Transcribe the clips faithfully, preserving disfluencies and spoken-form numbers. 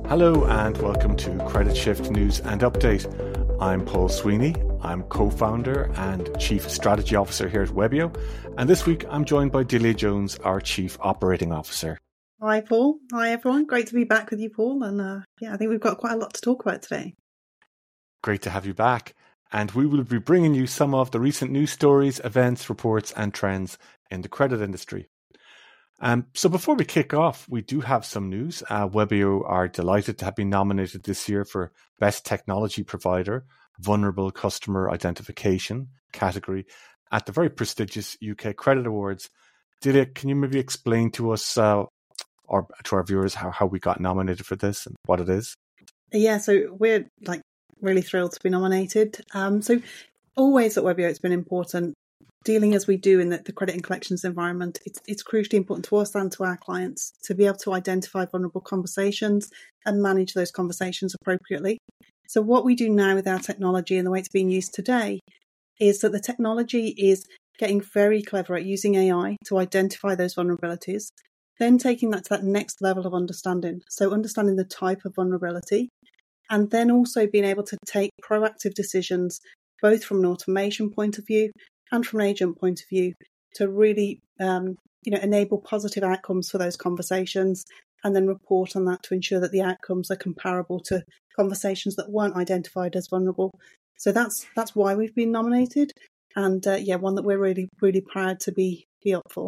Hello and welcome to Credit Shift News and Update. I'm Paul Sweeney. I'm co-founder and chief strategy officer here at Webio. And this week I'm joined by Delia Jones, our chief operating officer. Hi, Paul. Hi, everyone. Great to be back with you, Paul. And uh, yeah, I think we've got quite a lot to talk about today. Great to have you back. And we will be bringing you some of the recent news stories, events, reports and trends in the credit industry. Um, so before we kick off, we do have some news. Uh, Webio are delighted to have been nominated this year for Best Technology Provider, Vulnerable Customer Identification category at the very prestigious U K Credit Awards. Delia, can you maybe explain to us uh, or to our viewers how, how we got nominated for this and what it is? Yeah, so we're like really thrilled to be nominated. Um, so always at Webio, it's been important. Dealing as we do in the, the credit and collections environment, it's, it's crucially important to us and to our clients to be able to identify vulnerable conversations and manage those conversations appropriately. So what we do now with our technology and the way it's being used today is that the technology is getting very clever at using A I to identify those vulnerabilities, then taking that to that next level of understanding. So understanding the type of vulnerability, and then also being able to take proactive decisions, both from an automation point of view and from an agent point of view, to really um, you know, enable positive outcomes for those conversations, and then report on that to ensure that the outcomes are comparable to conversations that weren't identified as vulnerable. So that's that's why we've been nominated, and uh, yeah, one that we're really, really proud to be, be up for.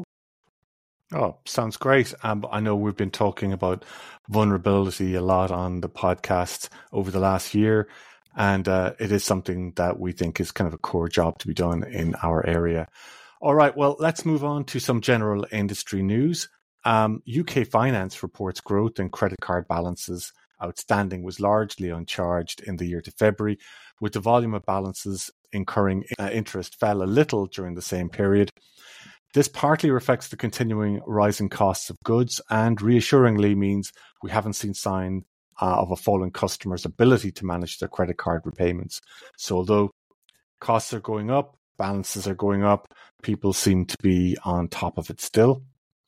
Oh, sounds great. Um, I know we've been talking about vulnerability a lot on the podcast over the last year. And uh, it is something that we think is kind of a core job to be done in our area. All right, well, let's move on to some general industry news. Um, U K Finance reports growth in credit card balances outstanding was largely uncharged in the year to February, with the volume of balances incurring uh, interest fell a little during the same period. This partly reflects the continuing rising costs of goods and reassuringly means we haven't seen sign Uh, of a fall in customers' ability to manage their credit card repayments. So although costs are going up, balances are going up, people seem to be on top of it still.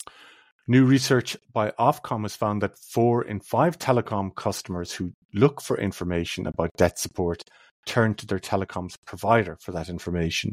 New research by Ofcom has found that four in five telecom customers who look for information about debt support turn to their telecoms provider for that information.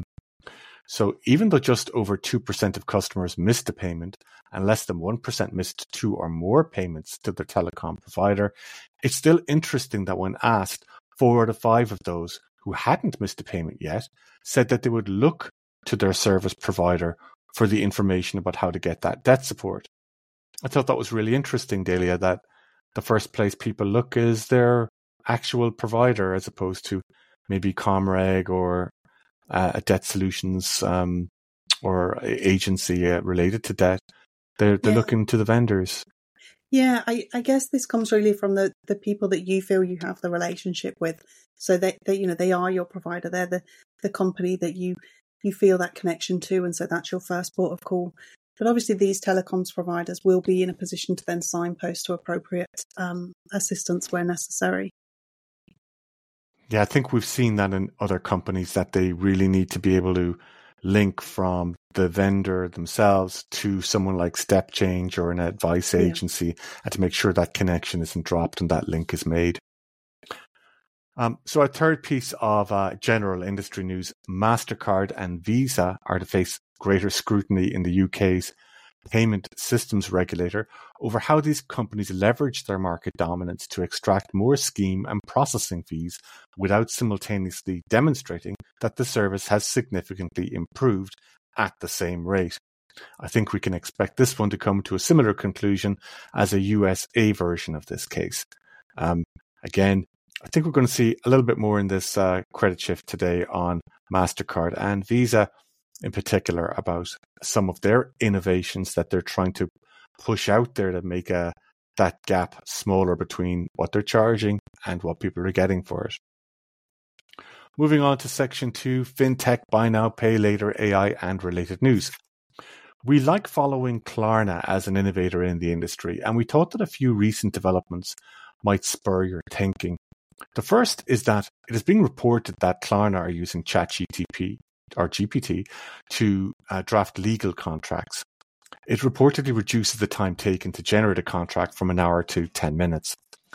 So even though just over two percent of customers missed a payment and less than one percent missed two or more payments to their telecom provider, it's still interesting that when asked, four out of five of those who hadn't missed a payment yet said that they would look to their service provider for the information about how to get that debt support. I thought that was really interesting, Delia, that the first place people look is their actual provider as opposed to maybe Comreg or Uh, a debt solutions um, or agency uh, related to debt. They're, they're Yeah. looking to the vendors. Yeah, I, I guess this comes really from the, the people that you feel you have the relationship with. So they, they you know, they are your provider. They're the, the company that you, you feel that connection to. And so that's your first port of call. But obviously these telecoms providers will be in a position to then signpost to appropriate um, assistance where necessary. Yeah, I think we've seen that in other companies that they really need to be able to link from the vendor themselves to someone like StepChange or an advice Yeah. agency and to make sure that connection isn't dropped and that link is made. Um, so our third piece of uh, general industry news, MasterCard and Visa are to face greater scrutiny in the U K's payment systems regulator over how these companies leverage their market dominance to extract more scheme and processing fees without simultaneously demonstrating that the service has significantly improved at the same rate. I think we can expect this one to come to a similar conclusion as a U S A version of this case. Um, again, I think we're going to see a little bit more in this uh, credit shift today on MasterCard and Visa, in particular about some of their innovations that they're trying to push out there to make a, that gap smaller between what they're charging and what people are getting for it. Moving on to section two, FinTech, Buy Now, Pay Later, A I and related news. We like following Klarna as an innovator in the industry, and we thought that a few recent developments might spur your thinking. The first is that it is being reported that Klarna are using ChatGPT or G P T to uh, draft legal contracts. It reportedly reduces the time taken to generate a contract from an hour to ten minutes.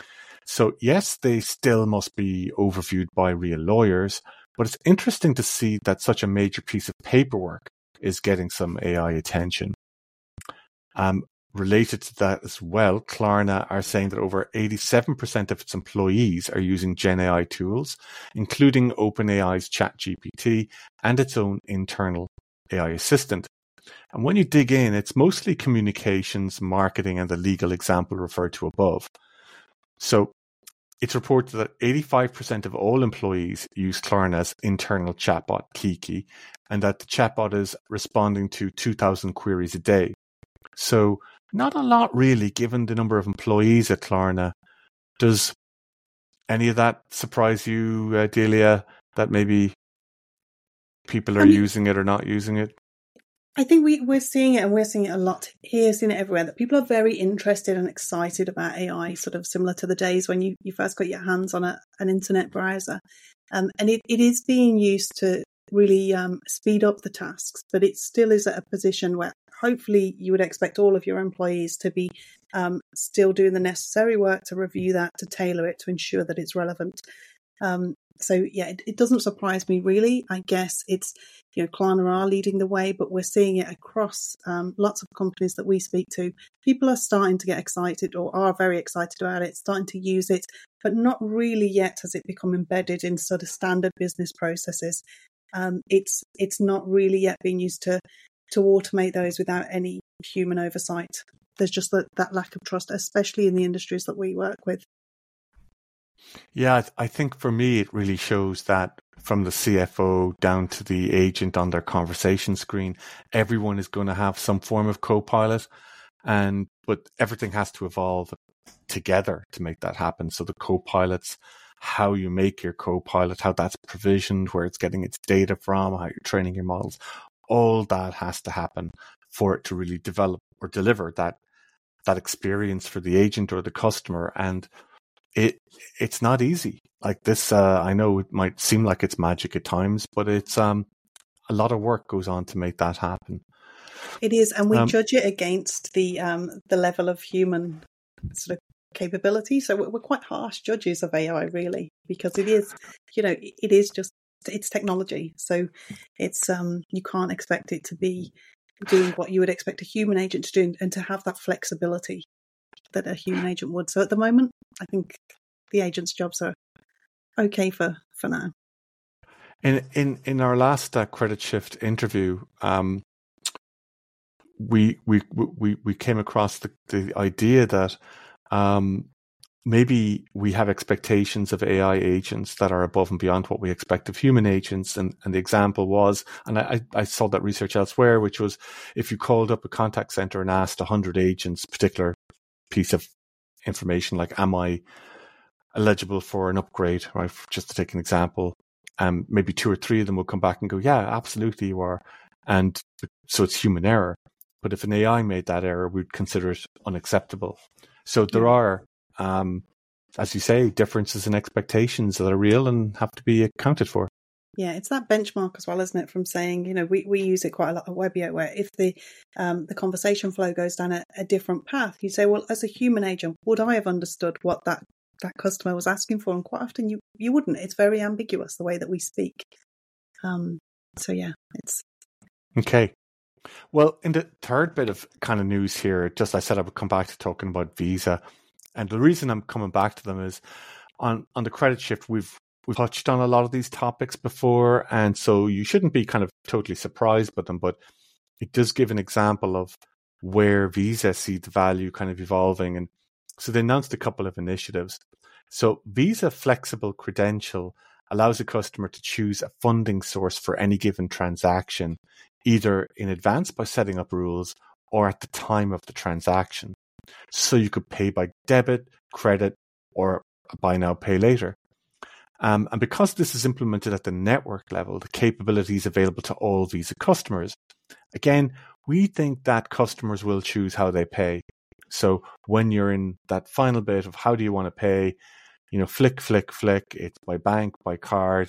So yes, they still must be overviewed by real lawyers, but it's interesting to see that such a major piece of paperwork is getting some A I attention. Um, related to that as well, Klarna are saying that over eighty-seven percent of its employees are using Gen A I tools, including OpenAI's ChatGPT and its own internal A I assistant. And when you dig in, it's mostly communications, marketing, and the legal example referred to above. So it's reported that eighty-five percent of all employees use Klarna's internal chatbot, Kiki, and that the chatbot is responding to two thousand queries a day. So not a lot really, given the number of employees at Klarna. Does any of that surprise you, uh, Delia, that maybe people are I mean, using it or not using it? I think we, we're seeing it, and we're seeing it a lot here, seeing it everywhere, that people are very interested and excited about A I, sort of similar to the days when you, you first got your hands on a, an internet browser. Um, and it, it is being used to really um, speed up the tasks, but it still is at a position where hopefully you would expect all of your employees to be um, still doing the necessary work to review that, to tailor it, to ensure that it's relevant. Um, so, yeah, it, it doesn't surprise me, really. I guess it's, you know, Klarna are leading the way, but we're seeing it across um, lots of companies that we speak to. People are starting to get excited, or are very excited about it, starting to use it, but not really yet has it become embedded in sort of standard business processes. Um, it's it's not really yet being used to to automate those without any human oversight. There's just that, that lack of trust, especially in the industries that we work with. Yeah, I think for me, it really shows that from the C F O down to the agent on their conversation screen, everyone is going to have some form of co-pilot, and but everything has to evolve together to make that happen. So the co-pilots, how you make your co-pilot, how that's provisioned, where it's getting its data from, how you're training your models, all that has to happen for it to really develop or deliver that that experience for the agent or the customer. And it it's not easy. Like this, uh, I know it might seem like it's magic at times, but it's um a lot of work goes on to make that happen. It is, and we um, judge it against the um the level of human sort of capability. So we're quite harsh judges of A I, really, because it is, you know, it is just, it's technology. So it's um you can't expect it to be doing what you would expect a human agent to do, and to have that flexibility that a human agent would. So at the moment, I think the agent's jobs are okay for, for now. In in in our last uh, Credit Shift interview, um, we we we we came across the, the idea that um, maybe we have expectations of A I agents that are above and beyond what we expect of human agents. And, and the example was, and I, I saw that research elsewhere, which was if you called up a contact center and asked one hundred agents a particular piece of information, like, am I eligible for an upgrade, right? Just to take an example, um, maybe two or three of them will come back and go, yeah, absolutely you are. And so it's human error. But if an A I made that error, we'd consider it unacceptable. So there are, um, as you say, differences in expectations that are real and have to be accounted for. Yeah, it's that benchmark as well, isn't it? From saying, you know, we, we use it quite a lot at Webio, where if the um, the conversation flow goes down a, a different path, you say, well, as a human agent, would I have understood what that, that customer was asking for? And quite often you, you wouldn't. It's very ambiguous, the way that we speak. Um, so, yeah, it's... Okay. Well, in the third bit of kind of news here, just I said I would come back to talking about Visa. And the reason I'm coming back to them is on, on the Credit Shift, we've we've touched on a lot of these topics before. And so you shouldn't be kind of totally surprised by them, but it does give an example of where Visa see the value kind of evolving. And so they announced a couple of initiatives. So Visa Flexible Credential allows a customer to choose a funding source for any given transaction, either in advance by setting up rules or at the time of the transaction. So you could pay by debit, credit, or buy now, pay later. Um, and because this is implemented at the network level, the capability is available to all Visa customers. Again, we think that customers will choose how they pay. So when you're in that final bit of how do you want to pay, you know, flick, flick, flick, it's by bank, by card,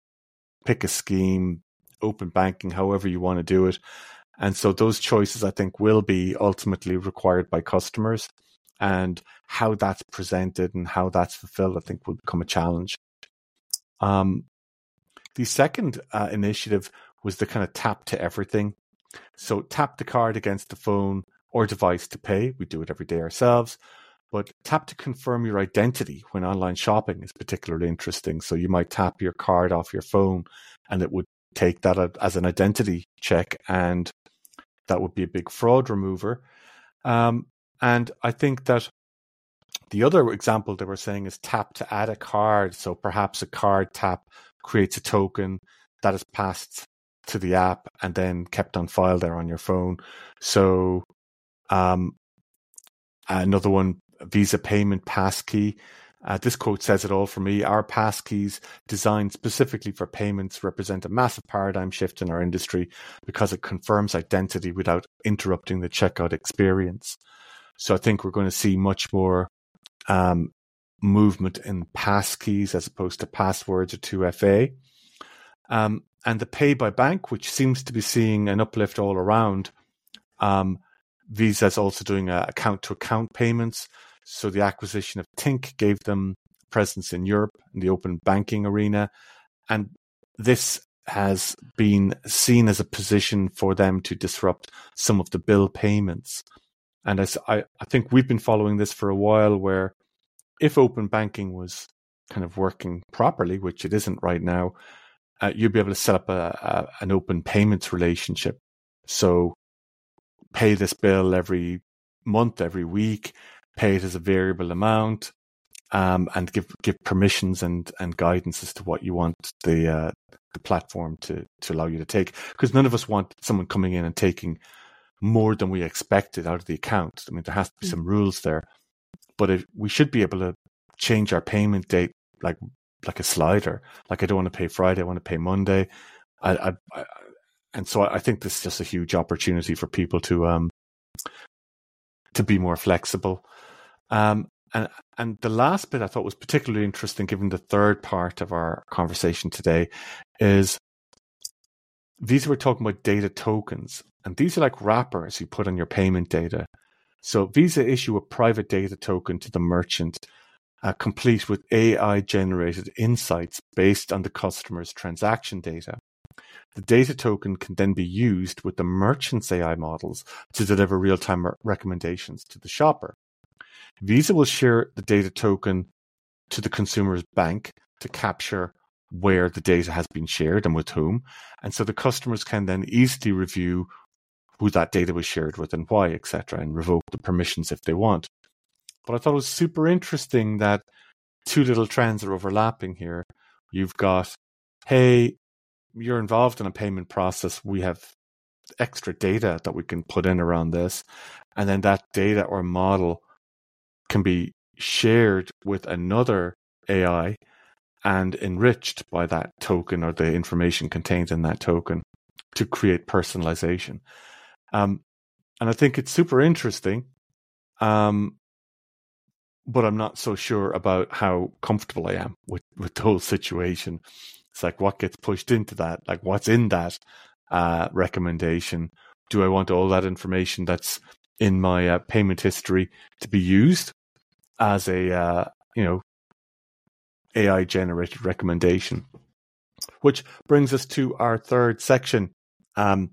pick a scheme, open banking, however you want to do it. And so those choices, I think, will be ultimately required by customers. and how that's presented and how that's fulfilled, I think, will become a challenge. Um, the second uh, initiative was the kind of tap to everything. So tap the card against the phone or device to pay. We do it every day ourselves. But tap to confirm your identity when online shopping is particularly interesting. So you might tap your card off your phone and it would take that as an identity check, and that would be a big fraud remover. Um, and I think that the other example they were saying is tap to add a card. So perhaps a card tap creates a token that is passed to the app and then kept on file there on your phone. So um, another one, Visa payment passkey. Uh, this quote says it all for me. Our passkeys, designed specifically for payments, represent a massive paradigm shift in our industry because it confirms identity without interrupting the checkout experience. So I think we're going to see much more um, movement in passkeys as opposed to passwords or two F A. Um, and the pay by bank, which seems to be seeing an uplift all around. Um, Visa is also doing uh, account-to-account payments. So the acquisition of Tink gave them presence in Europe in the open banking arena. And this has been seen as a position for them to disrupt some of the bill payments. And as I, I think we've been following this for a while, where if open banking was kind of working properly, which it isn't right now, uh, you'd be able to set up a, a, an open payments relationship. So pay this bill every month, every week, pay it as a variable amount, um, and give give permissions and, and guidance as to what you want the uh, the platform to, to allow you to take. Because none of us want someone coming in and taking more than we expected out of the account. I mean, there has to be some rules there. But if, we should be able to change our payment date like like a slider. Like, I don't want to pay Friday, I want to pay Monday. I, I, I, and so I think this is just a huge opportunity for people to um to be more flexible. Um, and and the last bit I thought was particularly interesting, given the third part of our conversation today, is Visa were talking about data tokens, and these are like wrappers you put on your payment data. So Visa issue a private data token to the merchant, uh, complete with A I-generated insights based on the customer's transaction data. The data token can then be used with the merchant's A I models to deliver real-time recommendations to the shopper. Visa will share the data token to the consumer's bank to capture where the data has been shared and with whom. And so the customers can then easily review who that data was shared with and why, et cetera, and revoke the permissions if they want. But I thought it was super interesting that two little trends are overlapping here. You've got, hey, you're involved in a payment process. We have extra data that we can put in around this. And then that data or model can be shared with another A I and enriched by that token or the information contained in that token to create personalization. Um, and I think it's super interesting, um, but I'm not so sure about how comfortable I am with, with the whole situation. It's like, what gets pushed into that? Like, what's in that uh, recommendation? Do I want all that information that's in my uh, payment history to be used as a, uh, you know, A I-generated recommendation? Which brings us to our third section. Um,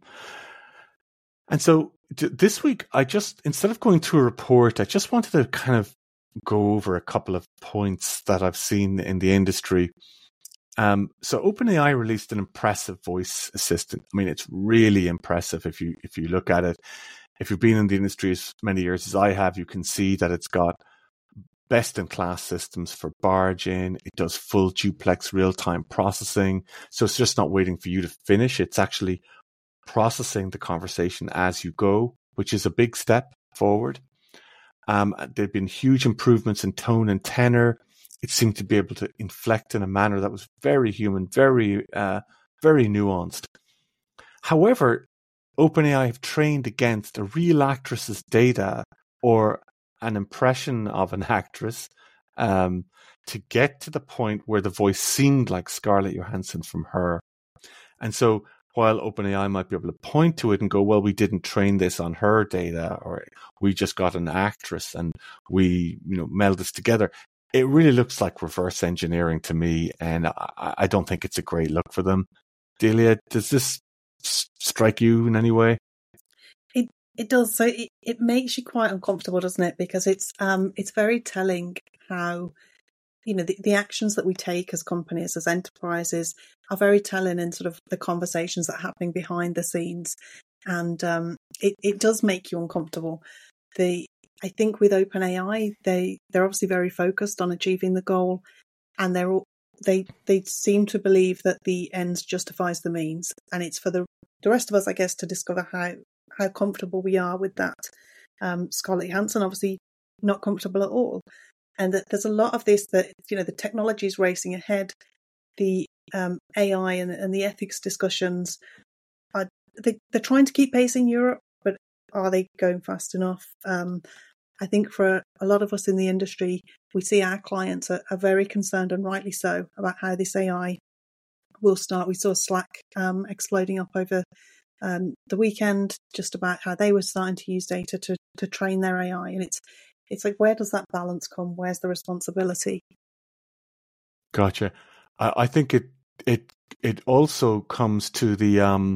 and so t- this week, I just, instead of going through a report, I just wanted to kind of go over a couple of points that I've seen in the industry. Um, so OpenAI released an impressive voice assistant. I mean, it's really impressive if you if you look at it. If you've been in the industry as many years as I have, you can see that it's got best-in-class systems for barge in. It does full duplex real-time processing. So it's just not waiting for you to finish. It's actually processing the conversation as you go, which is a big step forward. Um, there have been huge improvements in tone and tenor. It seemed to be able to inflect in a manner that was very human, very, uh, very nuanced. However, OpenAI have trained against a real actress's data or an impression of an actress um, to get to the point where the voice seemed like Scarlett Johansson from Her. And so while OpenAI might be able to point to it and go, well, we didn't train this on her data, or we just got an actress and we, you know, meld this together. It really looks like reverse engineering to me, and I, I don't think it's a great look for them. Delia, does this strike you in any way? It it does. So it, it makes you quite uncomfortable, doesn't it? Because it's um it's very telling how, you know, the, the actions that we take as companies, as enterprises, are very telling in sort of the conversations that are happening behind the scenes. And um, it, it does make you uncomfortable. The I think with OpenAI, they, they're obviously very focused on achieving the goal, and they're all, they they seem to believe that the ends justifies the means. And it's for the, the rest of us, I guess, to discover how, how comfortable we are with that. Um, Scarlett Johansson, obviously not comfortable at all. And that there's a lot of this that, you know, the technology is racing ahead. The um, A I and, and the ethics discussions are they, they're trying to keep pace in Europe, but are they going fast enough? Um, I think for a lot of us in the industry, we see our clients are, are very concerned, and rightly so, about how this A I will start. We saw Slack um, exploding up over um, the weekend, just about how they were starting to use data to, to train their A I, and it's It's like, where does that balance come? Where's the responsibility? Gotcha. I, I think it it it also comes to the um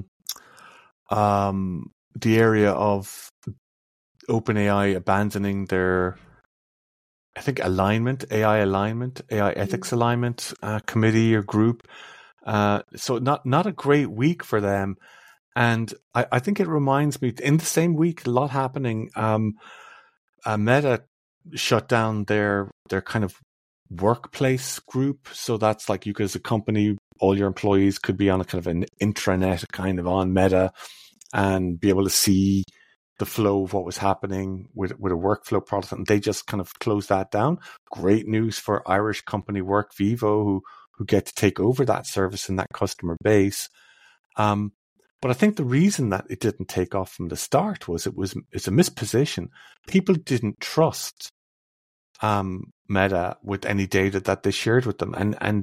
um the area of OpenAI abandoning their, I think, alignment, A I alignment, A I ethics mm-hmm. alignment uh, committee or group. Uh, so not not a great week for them, and I, I think it reminds me, in the same week, a lot happening. Um, Uh, Meta shut down their their kind of workplace group, so that's like you as a company, all your employees could be on a kind of an intranet kind of on Meta and be able to see the flow of what was happening with with a workflow product, and they just kind of closed that down. Great news for Irish company Workvivo, who who get to take over that service and that customer base. Um, But I think the reason that it didn't take off from the start was it was it's a misposition. People didn't trust um, Meta with any data that they shared with them, and and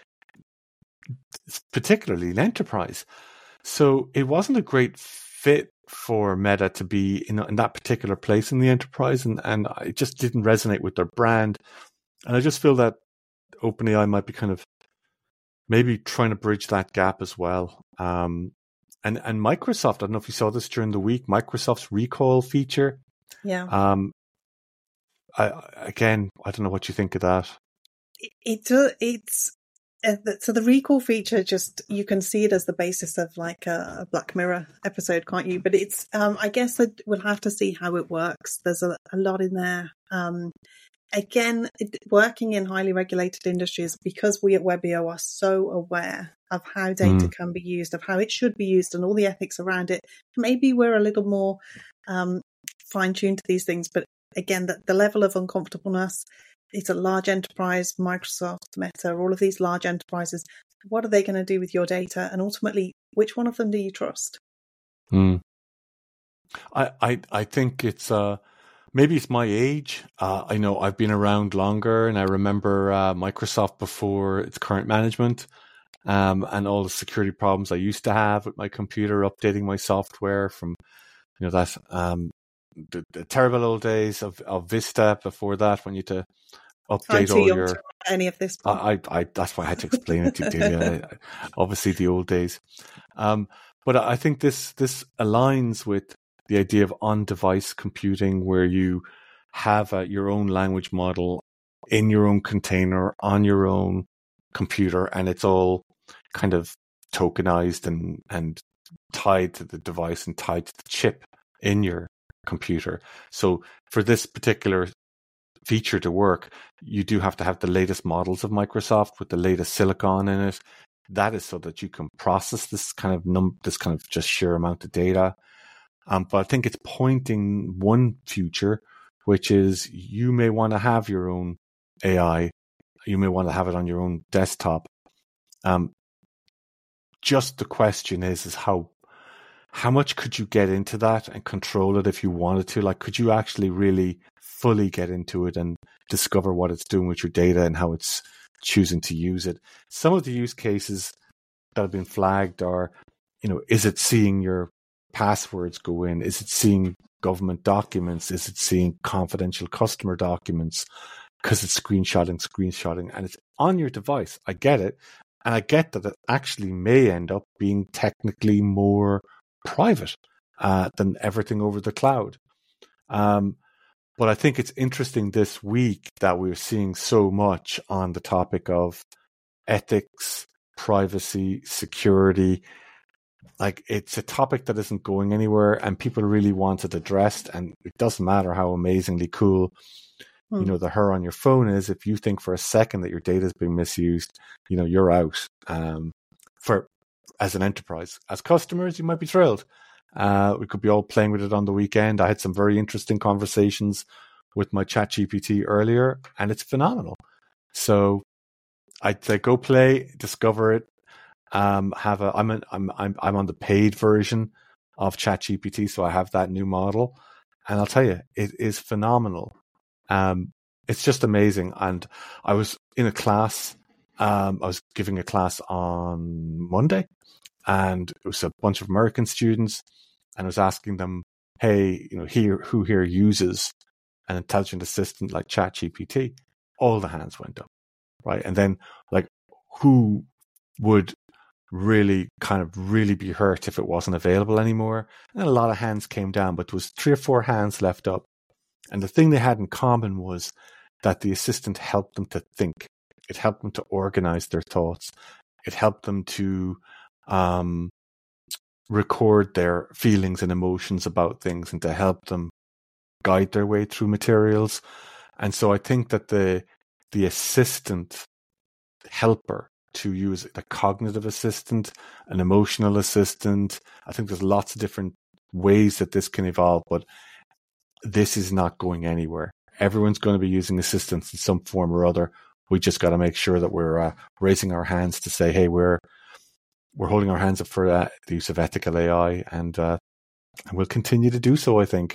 particularly in enterprise. So it wasn't a great fit for Meta to be in, in that particular place in the enterprise, and, and it just didn't resonate with their brand. And I just feel that OpenAI might be kind of maybe trying to bridge that gap as well. Um, And and Microsoft, I don't know if you saw this during the week, Microsoft's recall feature. Yeah. Um. I again, I don't know what you think of that. It, it it's uh, so the recall feature, just you can see it as the basis of like a, a Black Mirror episode, can't you? But it's um. I guess that we'll have to see how it works. There's a, a lot in there. Um. Again, it, working in highly regulated industries, because we at Webio are so aware of how data mm. can be used, of how it should be used, and all the ethics around it. Maybe we're a little more um, fine-tuned to these things, but again, the, the level of uncomfortableness, it's a large enterprise, Microsoft, Meta, all of these large enterprises. What are they going to do with your data? And ultimately, which one of them do you trust? Mm. I, I, I think it's... Uh... Maybe it's my age. Uh, I know I've been around longer, and I remember uh, Microsoft before its current management, um, and all the security problems I used to have with my computer, updating my software from, you know, that um, the, the terrible old days of, of Vista. Before that, when you had to update all your any of this. I, I, that's why I had to explain it to you. Obviously, the old days. Um, but I think this this aligns with the idea of on-device computing, where you have a, your own language model in your own container on your own computer, and it's all kind of tokenized and, and tied to the device and tied to the chip in your computer. So for this particular feature to work, you do have to have the latest models of Microsoft with the latest silicon in it. That is so that you can process this kind of num this kind of just sheer amount of data. Um, but I think it's pointing one future, which is you may want to have your own A I. You may want to have it on your own desktop. Um, just the question is, is how how much could you get into that and control it if you wanted to? Like, could you actually really fully get into it and discover what it's doing with your data and how it's choosing to use it? Some of the use cases that have been flagged are you know, is it seeing your passwords go in? Is it seeing government documents? Is it seeing confidential customer documents? Because it's screenshotting, screenshotting, and it's on your device. I get it. And I get that it actually may end up being technically more private uh, than everything over the cloud. Um, but I think it's interesting this week that we're seeing so much on the topic of ethics, privacy, security. Like, it's a topic that isn't going anywhere, and people really want it addressed. And it doesn't matter how amazingly cool, hmm. you know, the Her on your phone is. If you think for a second that your data is being misused, you know, you're out. Um, for as an enterprise, as customers, you might be thrilled. Uh, we could be all playing with it on the weekend. I had some very interesting conversations with my ChatGPT earlier, and it's phenomenal. So I'd say go play, discover it. Um, have a. I'm an, I'm I'm I'm on the paid version of ChatGPT, so I have that new model, and I'll tell you, it is phenomenal. Um, it's just amazing. And I was in a class. Um, I was giving a class on Monday, and it was a bunch of American students, and I was asking them, "Hey, you know, here who here uses an intelligent assistant like ChatGPT?" All the hands went up, right? And then, like, who would really kind of really be hurt if it wasn't available anymore? And a lot of hands came down, but there was three or four hands left up. And the thing they had in common was that the assistant helped them to think. It helped them to organize their thoughts. It helped them to um, record their feelings and emotions about things, and to help them guide their way through materials. And so I think that the the assistant helper to use a cognitive assistant, an emotional assistant, I think there's lots of different ways that this can evolve, but this is not going anywhere. Everyone's going to be using assistants in some form or other. We just got to make sure that we're uh, raising our hands to say, hey, we're we're holding our hands up for uh, the use of ethical A I, and, uh, and we'll continue to do so, I think.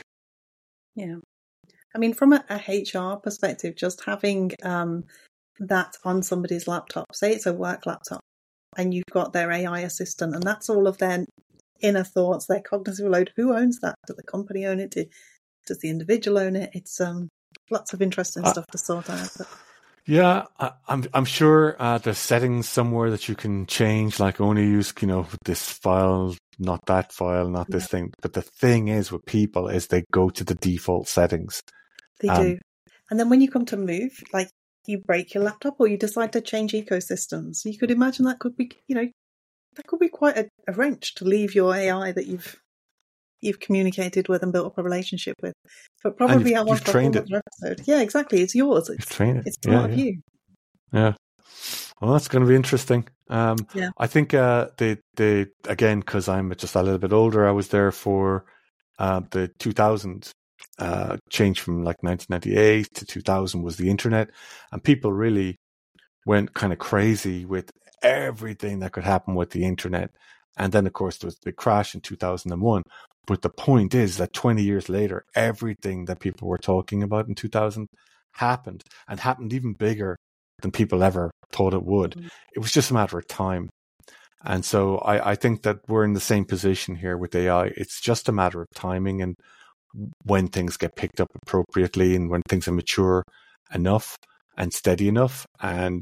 Yeah. I mean, from a, a H R perspective, just having um, that on somebody's laptop, say it's a work laptop, and you've got their A I assistant, and that's all of their inner thoughts, their cognitive load. Who owns that? Does the company own it? Does the individual own it? It's um, lots of interesting uh, stuff to sort out. But... Yeah, I, I'm I'm sure uh, there's settings somewhere that you can change, like only use, you know, this file, not that file, not this yeah. thing. But the thing is with people is they go to the default settings. They um, do. And then when you come to move, like you break your laptop or you decide to change ecosystems, you could imagine that could be, you know, that could be quite a, a wrench to leave your A I that you've you've communicated with and built up a relationship with. But probably I want to hold another episode. Yeah, exactly. It's yours. It's, trained it. It's part yeah, yeah. of you. Yeah. Well, that's going to be interesting. Um, yeah. I think uh, they, they, again, because I'm just a little bit older, I was there for uh, the two thousand uh, change from like nineteen ninety-eight to two thousand was the internet. And people really went kind of crazy with everything that could happen with the internet. And then, of course, there was the big crash in two thousand one. But the point is that twenty years later, everything that people were talking about in two thousand happened, and happened even bigger than people ever thought it would. Mm-hmm. It was just a matter of time. And so I, I think that we're in the same position here with A I. It's just a matter of timing and when things get picked up appropriately and when things are mature enough and steady enough. And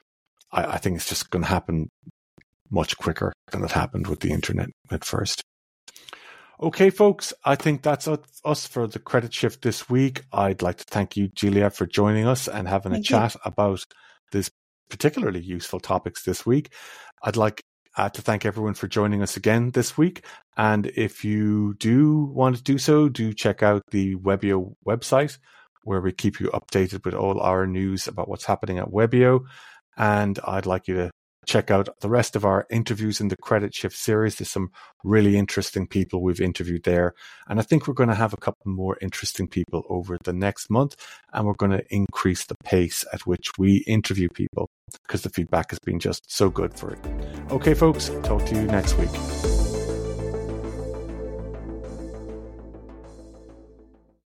I, I think it's just going to happen much quicker than it happened with the internet at first. Okay, folks, I think that's us for the Credit Shift this week. I'd like to thank you, Julia, for joining us and having thank a chat you. about this particularly useful topics this week. I'd like uh, to thank everyone for joining us again this week. And if you do want to do so, do check out the Webio website, where we keep you updated with all our news about what's happening at Webio. And I'd like you to check out the rest of our interviews in the Credit Shift series. There's some really interesting people we've interviewed there. And I think we're going to have a couple more interesting people over the next month. And we're going to increase the pace at which we interview people because the feedback has been just so good for it. Okay, folks, talk to you next week.